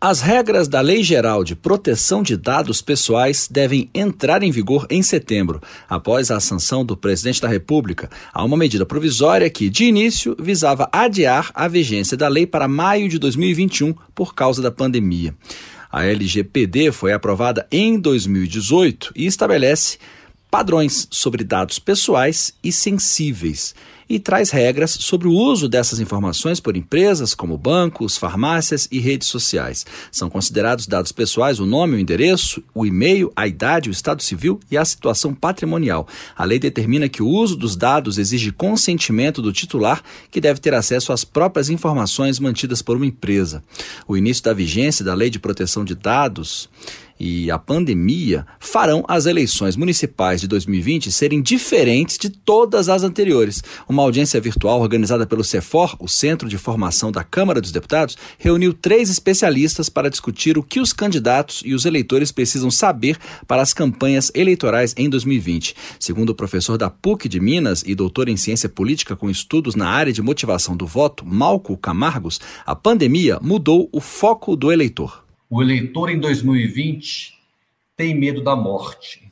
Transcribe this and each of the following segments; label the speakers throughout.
Speaker 1: As regras da Lei Geral de Proteção de Dados Pessoais devem entrar em vigor em setembro, após a sanção do presidente da República a uma medida provisória que, de início, visava adiar a vigência da lei para maio de 2021 por causa da pandemia. A LGPD foi aprovada em 2018 e estabelece padrões sobre dados pessoais e sensíveis e traz regras sobre o uso dessas informações por empresas como bancos, farmácias e redes sociais. São considerados dados pessoais o nome, o endereço, o e-mail, a idade, o estado civil e a situação patrimonial. A lei determina que o uso dos dados exige consentimento do titular, que deve ter acesso às próprias informações mantidas por uma empresa. O início da vigência da Lei de Proteção de Dados e a pandemia farão as eleições municipais de 2020 serem diferentes de todas as anteriores. Uma audiência virtual organizada pelo CEFOR, o Centro de Formação da Câmara dos Deputados, reuniu 3 especialistas para discutir o que os candidatos e os eleitores precisam saber para as campanhas eleitorais em 2020. Segundo o professor da PUC de Minas e doutor em ciência política com estudos na área de motivação do voto, Malco Camargos, a pandemia mudou o foco do eleitor.
Speaker 2: O eleitor em 2020 tem medo da morte.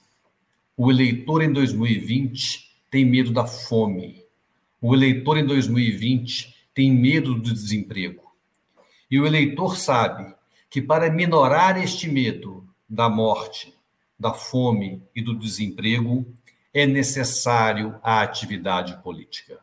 Speaker 2: O eleitor em 2020 tem medo da fome. O eleitor em 2020 tem medo do desemprego. E o eleitor sabe que para minorar este medo da morte, da fome e do desemprego, é necessário a atividade política.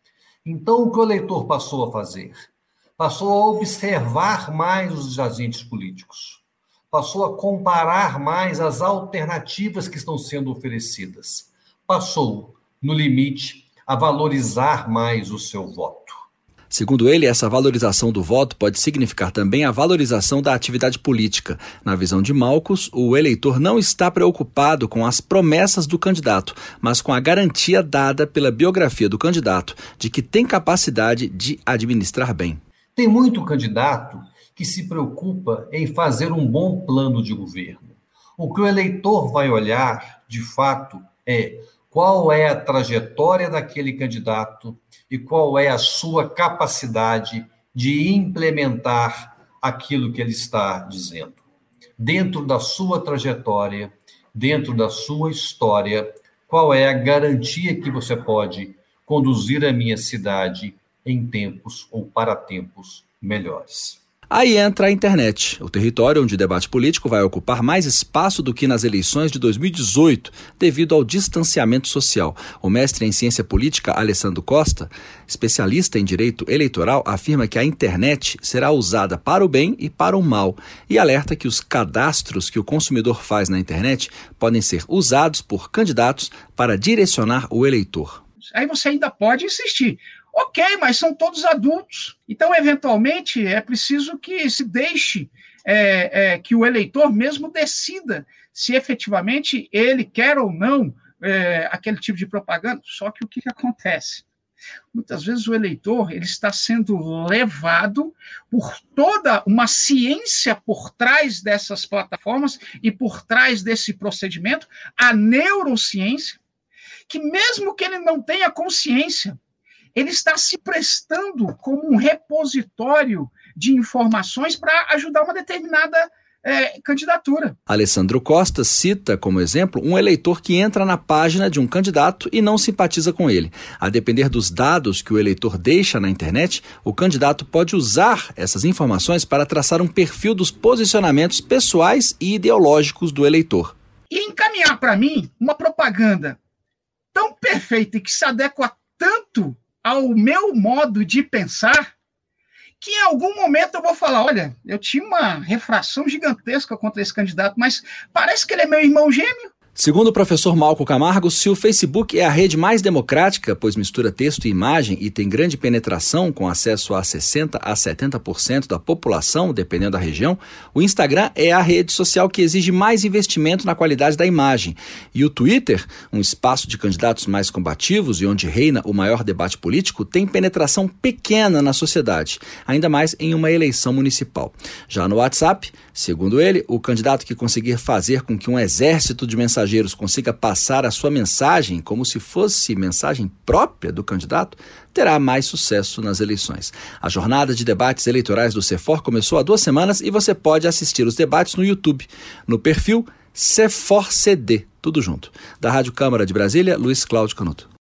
Speaker 2: Então, o que o eleitor passou a fazer? Passou a observar mais os agentes políticos, passou a comparar mais as alternativas que estão sendo oferecidas, passou, no limite, a valorizar mais o seu voto.
Speaker 1: Segundo ele, essa valorização do voto pode significar também a valorização da atividade política. Na visão de Malcos, o eleitor não está preocupado com as promessas do candidato, mas com a garantia dada pela biografia do candidato de que tem capacidade de administrar bem.
Speaker 2: Tem muito candidato que se preocupa em fazer um bom plano de governo. O que o eleitor vai olhar, de fato, é qual é a trajetória daquele candidato e qual é a sua capacidade de implementar aquilo que ele está dizendo. Dentro da sua trajetória, dentro da sua história, qual é a garantia que você pode conduzir a minha cidade em tempos ou para tempos melhores.
Speaker 1: Aí entra a internet, o território onde o debate político vai ocupar mais espaço do que nas eleições de 2018, devido ao distanciamento social. O mestre em ciência política, Alessandro Costa, especialista em direito eleitoral, afirma que a internet será usada para o bem e para o mal, e alerta que os cadastros que o consumidor faz na internet podem ser usados por candidatos para direcionar o eleitor.
Speaker 3: Aí você ainda pode insistir. Ok, mas são todos adultos. Então, eventualmente, é preciso que se deixe que o eleitor mesmo decida se efetivamente ele quer ou não aquele tipo de propaganda. Só que o que acontece? Muitas vezes o eleitor ele está sendo levado por toda uma ciência por trás dessas plataformas e por trás desse procedimento, a neurociência, que mesmo que ele não tenha consciência, ele está se prestando como um repositório de informações para ajudar uma determinada candidatura.
Speaker 1: Alessandro Costa cita como exemplo um eleitor que entra na página de um candidato e não simpatiza com ele. A depender dos dados que o eleitor deixa na internet, o candidato pode usar essas informações para traçar um perfil dos posicionamentos pessoais e ideológicos do eleitor.
Speaker 3: E encaminhar para mim uma propaganda tão perfeita e que se adequa tanto ao meu modo de pensar, que em algum momento eu vou falar, olha, eu tinha uma refração gigantesca contra esse candidato, mas parece que ele é meu irmão gêmeo.
Speaker 1: Segundo o professor Malco Camargo, se o Facebook é a rede mais democrática, pois mistura texto e imagem e tem grande penetração com acesso a 60% a 70% da população, dependendo da região, o Instagram é a rede social que exige mais investimento na qualidade da imagem. E o Twitter, um espaço de candidatos mais combativos e onde reina o maior debate político, tem penetração pequena na sociedade, ainda mais em uma eleição municipal. Já no WhatsApp, segundo ele, o candidato que conseguir fazer com que um exército de mensageiros mensageiros consiga passar a sua mensagem como se fosse mensagem própria do candidato, terá mais sucesso nas eleições. A jornada de debates eleitorais do CEFOR começou há 2 semanas e você pode assistir os debates no YouTube, no perfil CEFOR CD, tudo junto. Da Rádio Câmara de Brasília, Luiz Cláudio Canuto.